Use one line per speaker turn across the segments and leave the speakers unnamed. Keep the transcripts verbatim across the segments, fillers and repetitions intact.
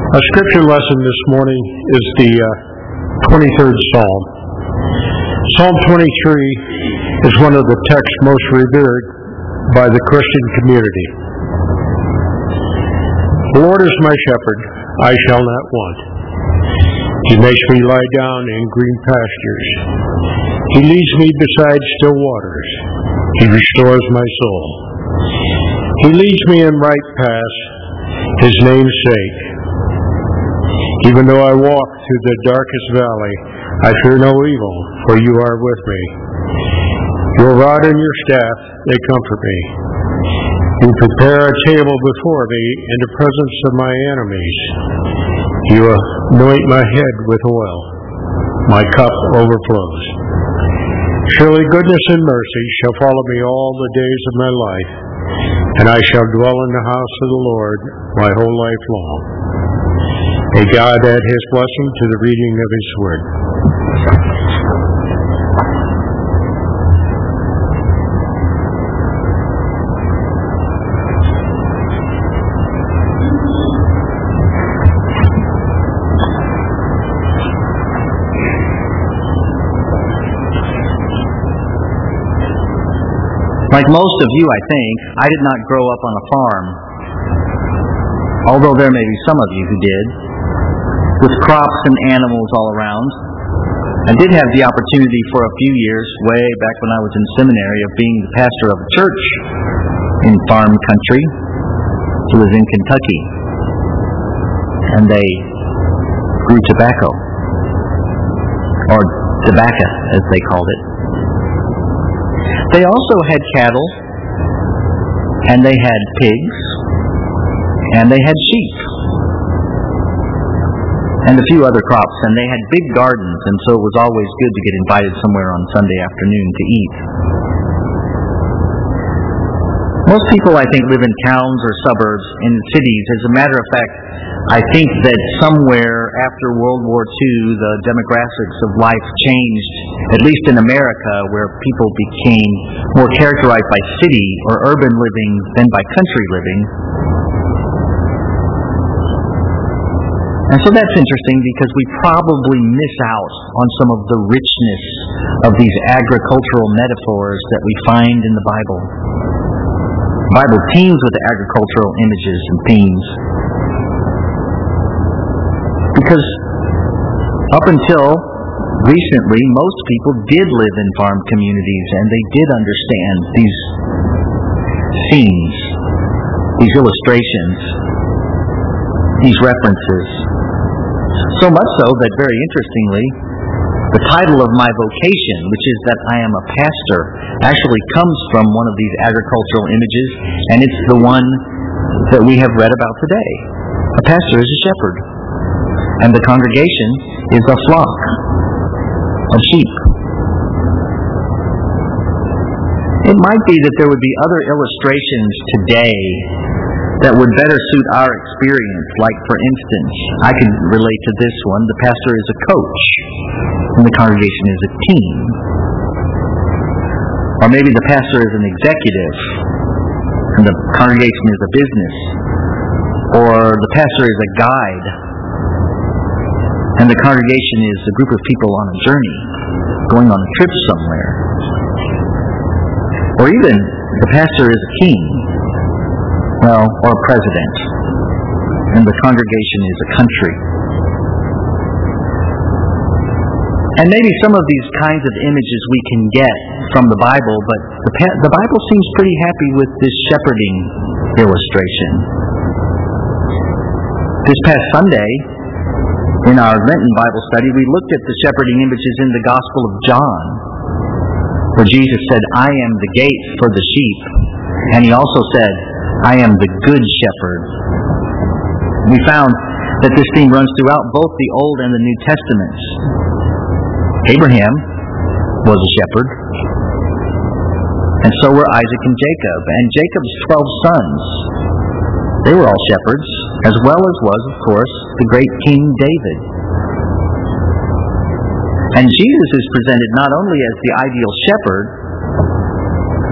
Our scripture lesson this morning is the uh, twenty-third Psalm. Psalm twenty-three is one of the texts most revered by the Christian community. The Lord is my shepherd, I shall not want. He makes me lie down in green pastures. He leads me beside still waters. He restores my soul. He leads me in right paths, His name's sake. Even though I walk through the darkest valley, I fear no evil, for you are with me. Your rod and your staff, they comfort me. You prepare a table before me in the presence of my enemies. You anoint my head with oil. My cup overflows. Surely goodness and mercy shall follow me all the days of my life, and I shall dwell in the house of the Lord my whole life long. May God add His blessing to the reading of His Word.
Like most of you, I think, I did not grow up on a farm, although there may be some of you who did, with crops and animals all around. I did have the opportunity for a few years, way back when I was in seminary, of being the pastor of a church in farm country. It was in Kentucky, and they grew tobacco, or tobacco as they called it. They also had cattle, and they had pigs, and they had sheep, and a few other crops, and they had big gardens, and so it was always good to get invited somewhere on Sunday afternoon to eat. Most people, I think, live in towns or suburbs, in cities. As a matter of fact, I think that somewhere after World War Two, the demographics of life changed, at least in America, where people became more characterized by city or urban living than by country living. And so that's interesting because we probably miss out on some of the richness of these agricultural metaphors that we find in the Bible. The Bible teems with agricultural images and themes. Because up until recently, most people did live in farm communities and they did understand these themes, these illustrations, these references. So much so that, very interestingly, the title of my vocation, which is that I am a pastor, actually comes from one of these agricultural images, and it's the one that we have read about today. A pastor is a shepherd, and the congregation is a flock of sheep. It might be that there would be other illustrations today that would better suit our experience. Like, for instance, I can relate to this one. The pastor is a coach, and the congregation is a team. Or maybe the pastor is an executive, and the congregation is a business. Or the pastor is a guide, and the congregation is a group of people on a journey, going on a trip somewhere. Or even the pastor is a king, well, or a president, and the congregation is a country. And maybe some of these kinds of images we can get from the Bible, but the, the Bible seems pretty happy with this shepherding illustration. This past Sunday, in our Lenten Bible study, we looked at the shepherding images in the Gospel of John, where Jesus said, I am the gate for the sheep. And He also said, I am the good shepherd. We found that this theme runs throughout both the Old and the New Testaments. Abraham was a shepherd, and so were Isaac and Jacob, and Jacob's twelve sons. They were all shepherds, as well as was, of course, the great King David. And Jesus is presented not only as the ideal shepherd,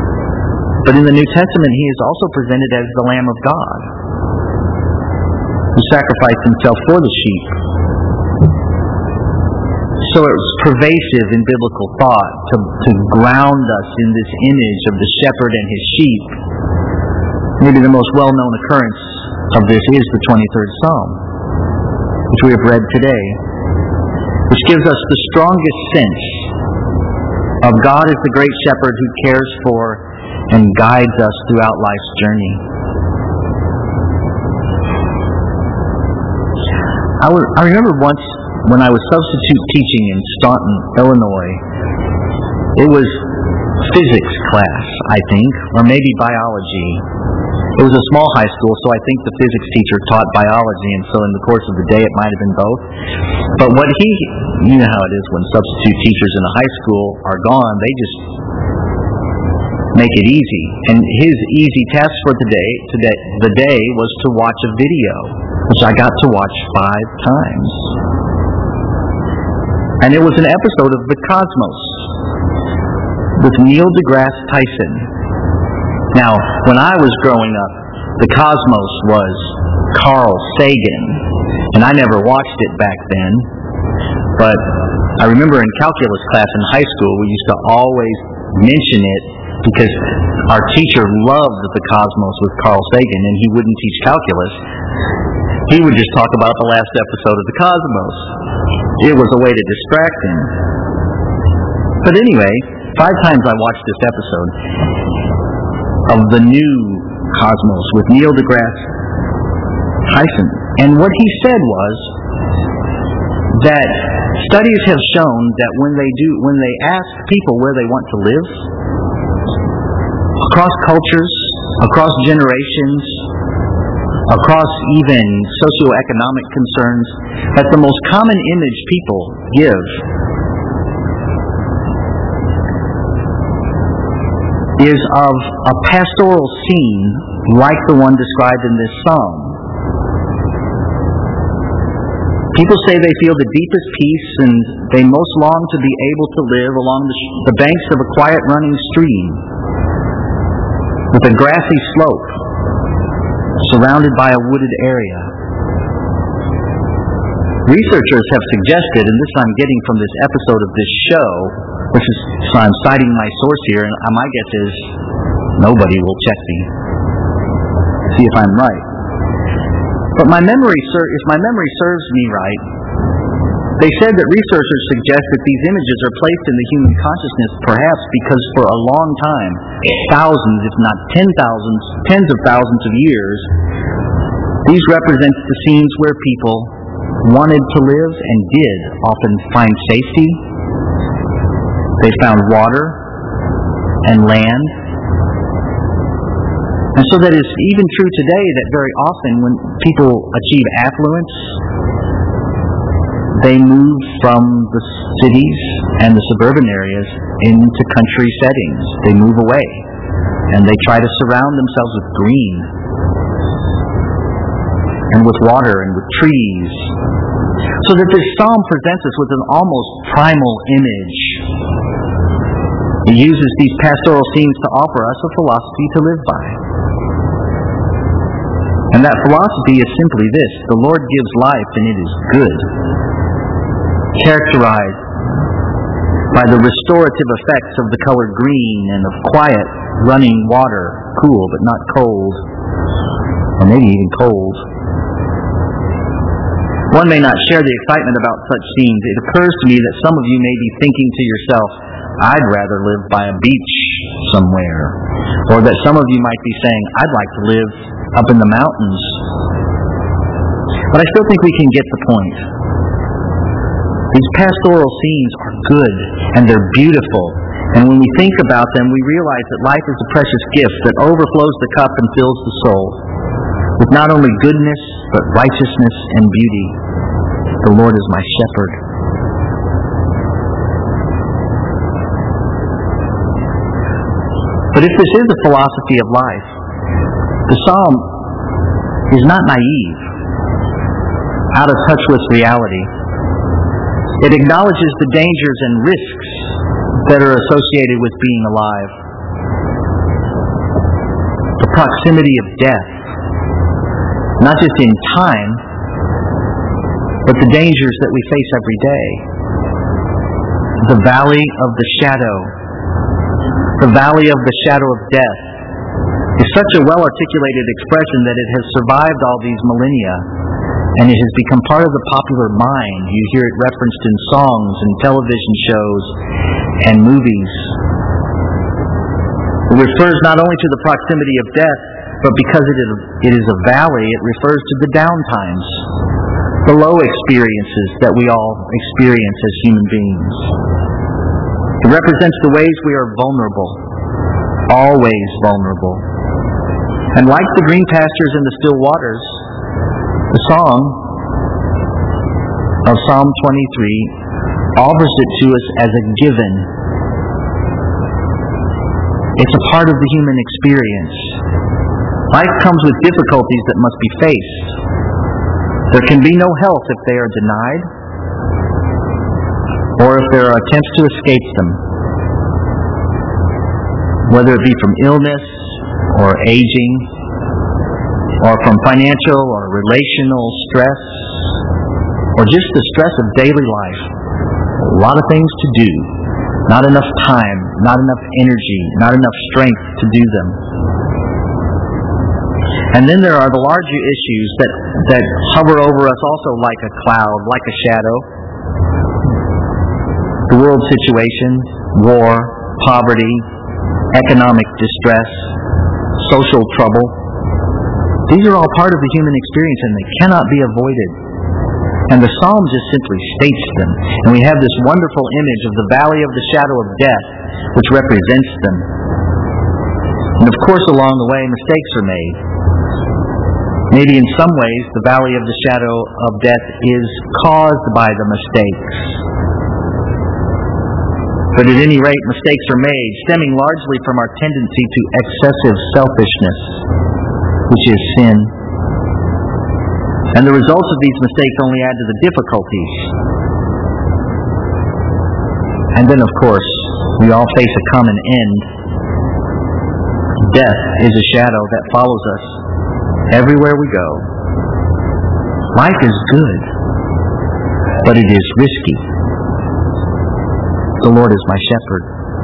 but in the New Testament, He is also presented as the Lamb of God. who sacrificed himself for the sheep. So it was pervasive in biblical thought to, to ground us in this image of the shepherd and his sheep. Maybe the most well-known occurrence of this is the twenty-third Psalm, which we have read today, which gives us the strongest sense of God as the great shepherd who cares for and guides us throughout life's journey. I, w- I remember once when I was substitute teaching in Staunton, Illinois. It was physics class, I think, or maybe biology. It was a small high school, so I think the physics teacher taught biology, and so in the course of the day it might have been both. But what he, you know how it is when substitute teachers in a high school are gone, they just make it easy. And his easy task for the day, today, the day was to watch a video, which I got to watch five times. And it was an episode of The Cosmos with Neil deGrasse Tyson. Now, when I was growing up, The Cosmos was Carl Sagan, and I never watched it back then. But I remember in calculus class in high school, we used to always mention it because our teacher loved The Cosmos with Carl Sagan, and he wouldn't teach calculus. He would just talk about the last episode of The Cosmos. It was a way to distract him. But anyway, five times I watched this episode of the new Cosmos with Neil deGrasse Tyson. And what he said was that studies have shown that when they do, when they ask people where they want to live, across cultures, across generations, across even socioeconomic concerns, that the most common image people give is of a pastoral scene like the one described in this psalm. People say they feel the deepest peace and they most long to be able to live along the, sh- the banks of a quiet running stream with a grassy slope surrounded by a wooded area. Researchers have suggested, and this I'm getting from this episode of this show, which is, so I'm citing my source here, and my guess is nobody will check me. See if I'm right. But my memory, if my memory serves me right, they said that researchers suggest that these images are placed in the human consciousness perhaps because for a long time, thousands, if not ten thousands, tens of thousands of years, these represent the scenes where people wanted to live and did often find safety. They found water and land. And so that is even true today that very often when people achieve affluence, they move from the cities and the suburban areas into country settings. They move away and they try to surround themselves with green and with water and with trees. So that this psalm presents us with an almost primal image. It uses these pastoral scenes to offer us a philosophy to live by. And that philosophy is simply this: the Lord gives life and it is good, characterized by the restorative effects of the color green and of quiet running water, cool but not cold, or maybe even cold. One may not share the excitement about such scenes. It occurs to me that some of you may be thinking to yourself, I'd rather live by a beach somewhere. Or that some of you might be saying, I'd like to live up in the mountains. But I still think we can get the point. These pastoral scenes are good and they're beautiful. And when we think about them, we realize that life is a precious gift that overflows the cup and fills the soul with not only goodness, but righteousness and beauty. The Lord is my shepherd. But if this is a philosophy of life, the psalm is not naive, out of touch with reality. It acknowledges the dangers and risks that are associated with being alive. The proximity of death, not just in time, with the dangers that we face every day. The valley of the shadow, the valley of the shadow of death, is such a well-articulated expression that it has survived all these millennia, and it has become part of the popular mind. You hear it referenced in songs and television shows and movies. It refers not only to the proximity of death, but because it is, it is a valley, it refers to the down times, the low experiences that we all experience as human beings. It represents the ways we are vulnerable, always vulnerable. And like the green pastures and the still waters, the song of Psalm twenty-three offers it to us as a given. It's a part of the human experience. Life comes with difficulties that must be faced. There can be no health if they are denied, or if there are attempts to escape them, whether it be from illness or aging, or from financial or relational stress, or just the stress of daily life. A lot of things to do, not enough time, not enough energy, not enough strength to do them. And then there are the larger issues that, that hover over us also like a cloud, like a shadow. The world situation, war, poverty, economic distress, social trouble. These are all part of the human experience and they cannot be avoided. And the Psalm just simply states them. And we have this wonderful image of the valley of the shadow of death, which represents them. And of course, along the way, mistakes are made. Maybe in some ways, the valley of the shadow of death is caused by the mistakes. But at any rate, mistakes are made, stemming largely from our tendency to excessive selfishness, which is sin. And the results of these mistakes only add to the difficulties. And then, of course, we all face a common end. Death is a shadow that follows us everywhere we go. Life is good, but it is risky. The Lord is my shepherd.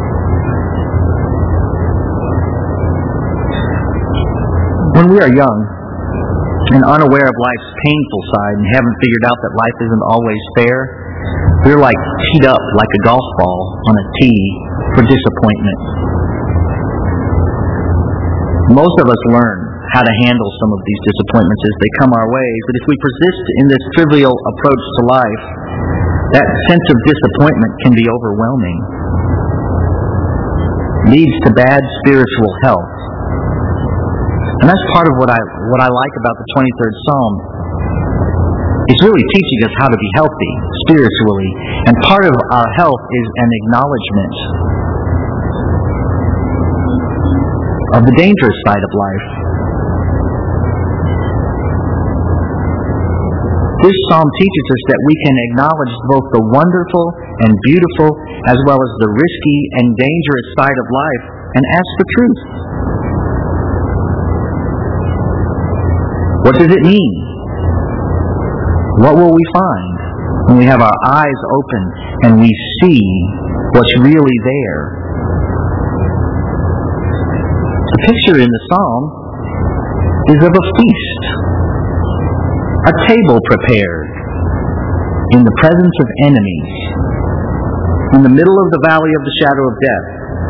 When we are young and unaware of life's painful side and haven't figured out that life isn't always fair, we're like teed up like a golf ball on a tee for disappointment. Most of us learn how to handle some of these disappointments as they come our way, but if we persist in this trivial approach to life, that sense of disappointment can be overwhelming. Leads to bad spiritual health. And that's part of what I what I like about the twenty-third Psalm. It's really teaching us how to be healthy spiritually. And part of our health is an acknowledgement of the dangerous side of life. This psalm teaches us that we can acknowledge both the wonderful and beautiful as well as the risky and dangerous side of life and ask for truth. What does it mean? What will we find when we have our eyes open and we see what's really there? The picture in the psalm is of a feast. A table prepared in the presence of enemies, in the middle of the valley of the shadow of death.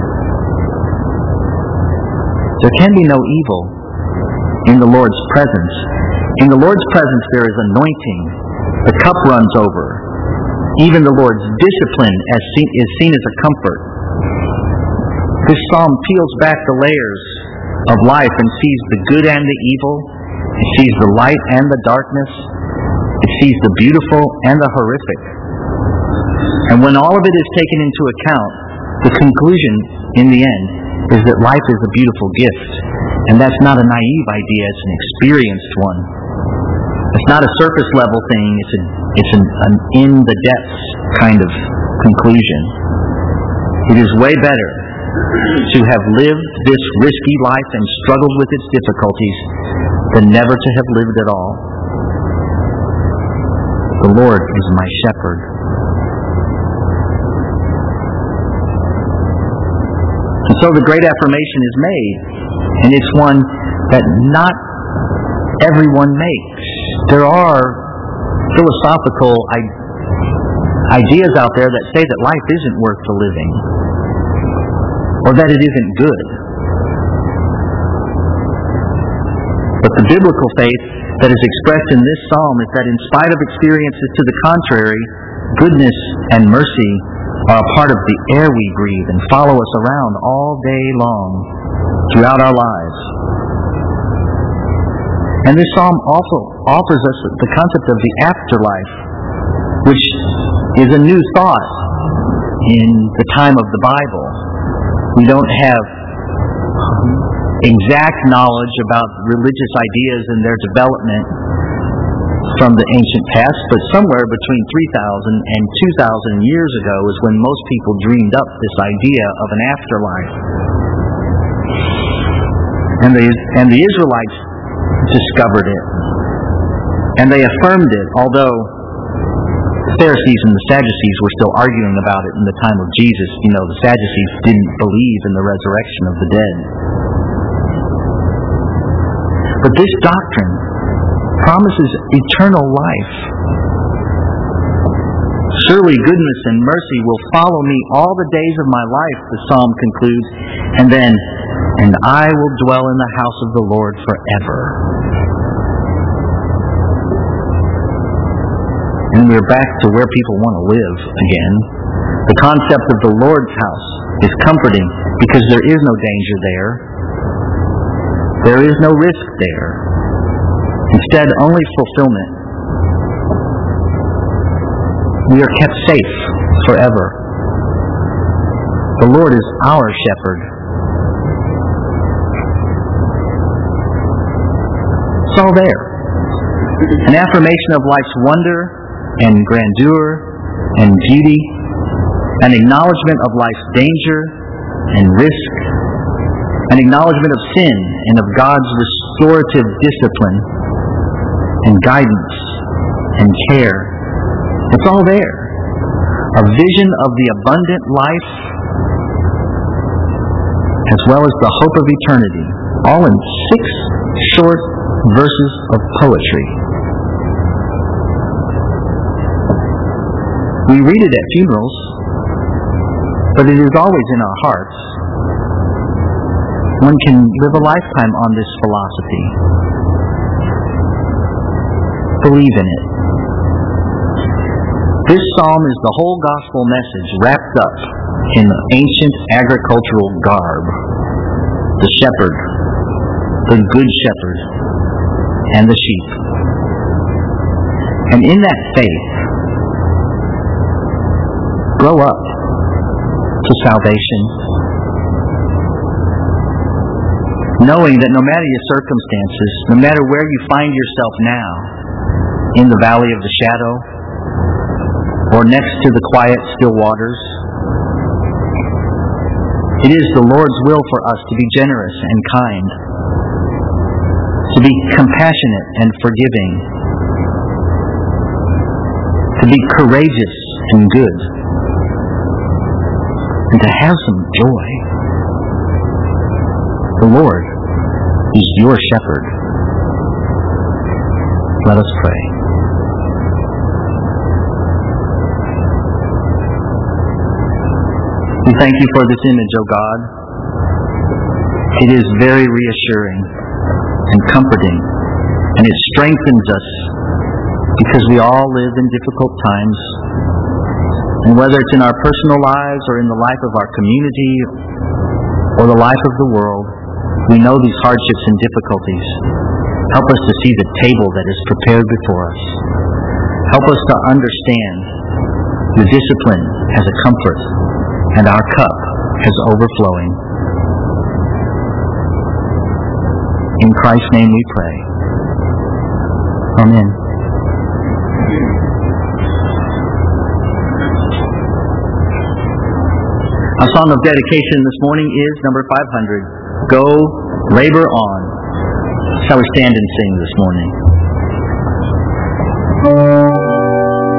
There can be no evil in the Lord's presence. In the Lord's presence there is anointing. The cup runs over. Even the Lord's discipline as seen, is seen as a comfort. This psalm peels back the layers of life and sees the good and the evil. It sees the light and the darkness. It sees the beautiful and the horrific. And when all of it is taken into account, the conclusion in the end is that life is a beautiful gift. And that's not a naive idea, it's an experienced one. It's not a surface level thing, it's, a, it's an, an in the depths kind of conclusion. It is way better to have lived this risky life and struggled with its difficulties than never to have lived at all. The The Lord is my shepherd. And so the great affirmation is made, and it's one that not everyone makes. There are philosophical ideas out there that say that life isn't worth the living, or that it isn't good. But the biblical faith that is expressed in this psalm is that in spite of experiences to the contrary, goodness and mercy are a part of the air we breathe and follow us around all day long throughout our lives. And this psalm also offers us the concept of the afterlife, which is a new thought in the time of the Bible. We don't have exact knowledge about religious ideas and their development from the ancient past, but somewhere between three thousand and two thousand years ago is when most people dreamed up this idea of an afterlife. And the, and the Israelites discovered it. And they affirmed it, although the Pharisees and the Sadducees were still arguing about it in the time of Jesus. You know, the Sadducees didn't believe in the resurrection of the dead. But this doctrine promises eternal life. Surely goodness and mercy will follow me all the days of my life, the psalm concludes, and then, and I will dwell in the house of the Lord forever. And we're back to where people want to live again. The concept of the Lord's house is comforting because there is no danger there. There is no risk there. Instead, only fulfillment. We are kept safe forever. The Lord is our shepherd. It's all there. An affirmation of life's wonder and grandeur and beauty, an acknowledgement of life's danger and risk, an acknowledgement of sin and of God's restorative discipline and guidance and care. It's all there. A vision of the abundant life as well as the hope of eternity, all in six short verses of poetry. We read it at funerals, but it is always in our hearts. One can live a lifetime on this philosophy. Believe in it. This psalm is the whole gospel message wrapped up in ancient agricultural garb. The shepherd, the good shepherd, and the sheep. And in that faith, grow up to salvation, knowing that no matter your circumstances, no matter where you find yourself now, in the valley of the shadow, or next to the quiet, still waters, it is the Lord's will for us to be generous and kind, to be compassionate and forgiving, to be courageous and good, and to have some joy. The Lord is your shepherd. Let us pray. We thank you for this image, O God. It is very reassuring and comforting, and it strengthens us because we all live in difficult times. And whether it's in our personal lives or in the life of our community or the life of the world, we know these hardships and difficulties. Help us to see the table that is prepared before us. Help us to understand your discipline as a comfort and our cup as overflowing. In Christ's name we pray. Amen. Our song of dedication this morning is number five hundred, Go Labor On. Shall we stand and sing this morning?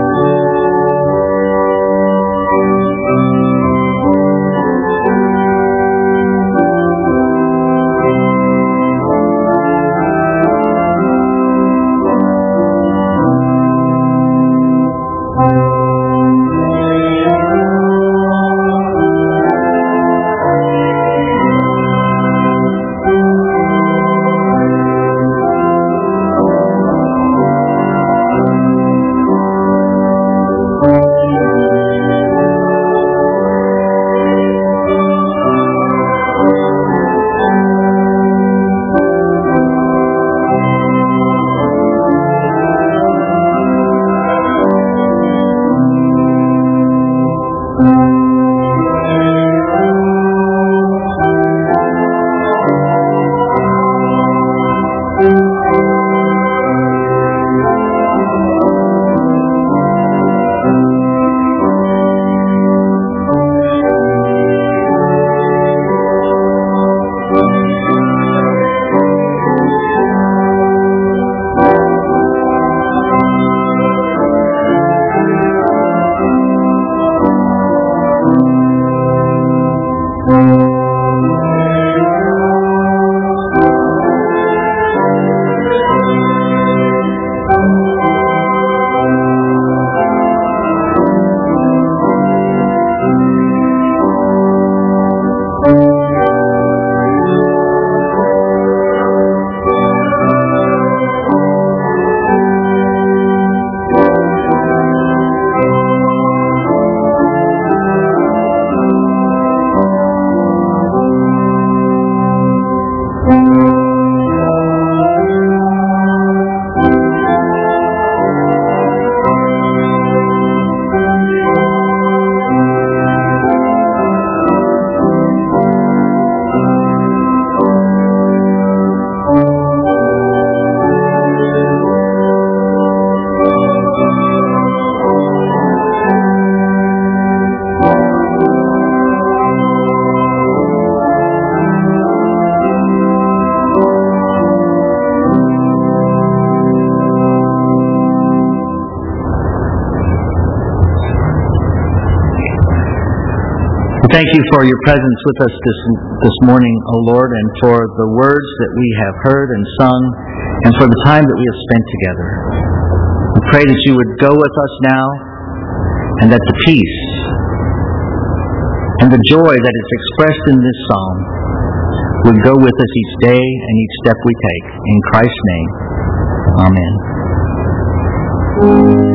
thank you for your presence with us this, this morning, O Lord, and for the words that we have heard and sung, and for the time that we have spent together. We pray that you would go with us now, and that the peace and the joy that is expressed in this psalm would go with us each day and each step we take. In Christ's name, amen.